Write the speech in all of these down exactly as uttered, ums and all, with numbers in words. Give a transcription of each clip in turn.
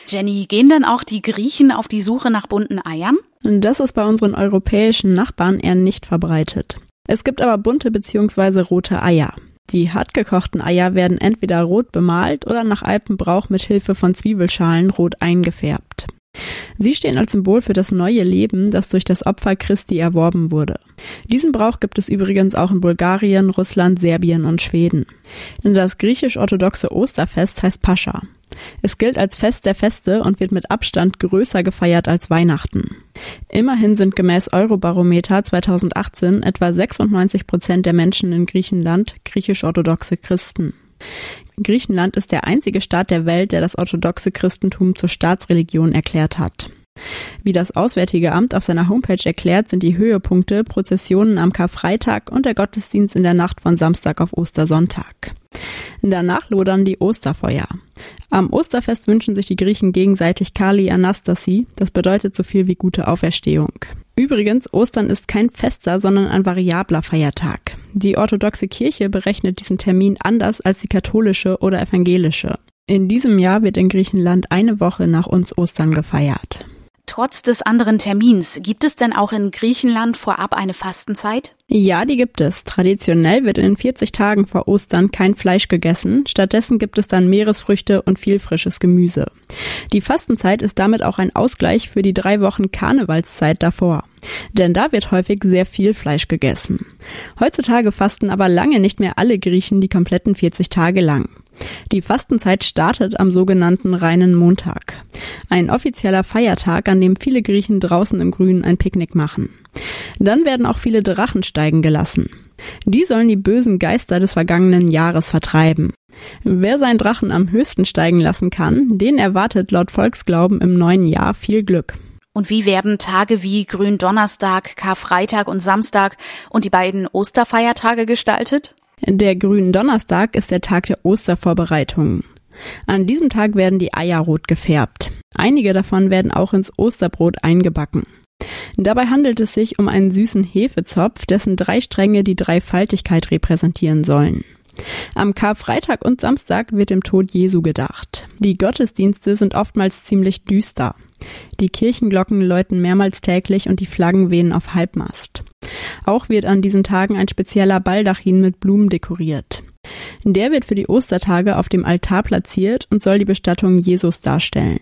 Jenny, gehen denn auch die Griechen auf die Suche nach bunten Eiern? Das ist bei unseren europäischen Nachbarn eher nicht verbreitet. Es gibt aber bunte bzw. rote Eier. Die hartgekochten Eier werden entweder rot bemalt oder nach Alpenbrauch mit Hilfe von Zwiebelschalen rot eingefärbt. Sie stehen als Symbol für das neue Leben, das durch das Opfer Christi erworben wurde. Diesen Brauch gibt es übrigens auch in Bulgarien, Russland, Serbien und Schweden. Denn das griechisch-orthodoxe Osterfest heißt Pascha. Es gilt als Fest der Feste und wird mit Abstand größer gefeiert als Weihnachten. Immerhin sind gemäß Eurobarometer zweitausendachtzehn etwa sechsundneunzig Prozent der Menschen in Griechenland griechisch-orthodoxe Christen. Griechenland ist der einzige Staat der Welt, der das orthodoxe Christentum zur Staatsreligion erklärt hat. Wie das Auswärtige Amt auf seiner Homepage erklärt, sind die Höhepunkte Prozessionen am Karfreitag und der Gottesdienst in der Nacht von Samstag auf Ostersonntag. Danach lodern die Osterfeuer. Am Osterfest wünschen sich die Griechen gegenseitig Kali Anastasi, das bedeutet so viel wie gute Auferstehung. Übrigens, Ostern ist kein fester, sondern ein variabler Feiertag. Die orthodoxe Kirche berechnet diesen Termin anders als die katholische oder evangelische. In diesem Jahr wird in Griechenland eine Woche nach uns Ostern gefeiert. Trotz des anderen Termins, gibt es denn auch in Griechenland vorab eine Fastenzeit? Ja, die gibt es. Traditionell wird in den vierzig Tagen vor Ostern kein Fleisch gegessen. Stattdessen gibt es dann Meeresfrüchte und viel frisches Gemüse. Die Fastenzeit ist damit auch ein Ausgleich für die drei Wochen Karnevalszeit davor. Denn da wird häufig sehr viel Fleisch gegessen. Heutzutage fasten aber lange nicht mehr alle Griechen die kompletten vierzig Tage lang. Die Fastenzeit startet am sogenannten reinen Montag. Ein offizieller Feiertag, an dem viele Griechen draußen im Grünen ein Picknick machen. Dann werden auch viele Drachen steigen gelassen. Die sollen die bösen Geister des vergangenen Jahres vertreiben. Wer seinen Drachen am höchsten steigen lassen kann, den erwartet laut Volksglauben im neuen Jahr viel Glück. Und wie werden Tage wie Gründonnerstag, Karfreitag und Samstag und die beiden Osterfeiertage gestaltet? Der Gründonnerstag ist der Tag der Ostervorbereitungen. An diesem Tag werden die Eier rot gefärbt. Einige davon werden auch ins Osterbrot eingebacken. Dabei handelt es sich um einen süßen Hefezopf, dessen drei Stränge die Dreifaltigkeit repräsentieren sollen. Am Karfreitag und Samstag wird dem Tod Jesu gedacht. Die Gottesdienste sind oftmals ziemlich düster. Die Kirchenglocken läuten mehrmals täglich und die Flaggen wehen auf Halbmast. Auch wird an diesen Tagen ein spezieller Baldachin mit Blumen dekoriert. Der wird für die Ostertage auf dem Altar platziert und soll die Bestattung Jesus darstellen.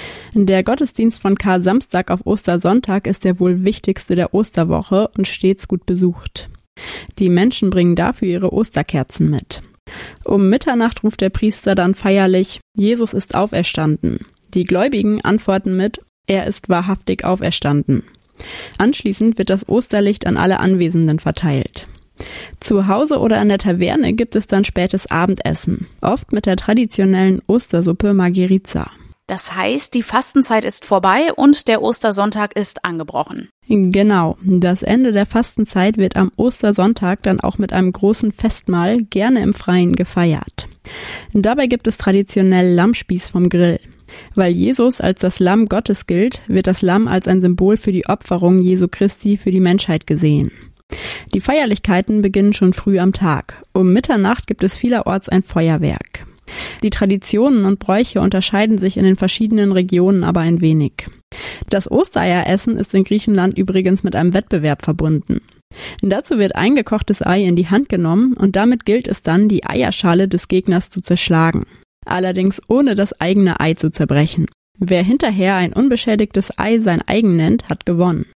Der Gottesdienst von Kar-Samstag auf Ostersonntag ist der wohl wichtigste der Osterwoche und stets gut besucht. Die Menschen bringen dafür ihre Osterkerzen mit. Um Mitternacht ruft der Priester dann feierlich: Jesus ist auferstanden. Die Gläubigen antworten mit: Er ist wahrhaftig auferstanden. Anschließend wird das Osterlicht an alle Anwesenden verteilt. Zu Hause oder in der Taverne gibt es dann spätes Abendessen, oft mit der traditionellen Ostersuppe Margheritza. Das heißt, die Fastenzeit ist vorbei und der Ostersonntag ist angebrochen. Genau, das Ende der Fastenzeit wird am Ostersonntag dann auch mit einem großen Festmahl, gerne im Freien, gefeiert. Dabei gibt es traditionell Lammspieß vom Grill. Weil Jesus als das Lamm Gottes gilt, wird das Lamm als ein Symbol für die Opferung Jesu Christi für die Menschheit gesehen. Die Feierlichkeiten beginnen schon früh am Tag. Um Mitternacht gibt es vielerorts ein Feuerwerk. Die Traditionen und Bräuche unterscheiden sich in den verschiedenen Regionen aber ein wenig. Das Ostereieressen ist in Griechenland übrigens mit einem Wettbewerb verbunden. Dazu wird ein gekochtes Ei in die Hand genommen und damit gilt es dann, die Eierschale des Gegners zu zerschlagen. Allerdings ohne das eigene Ei zu zerbrechen. Wer hinterher ein unbeschädigtes Ei sein eigen nennt, hat gewonnen.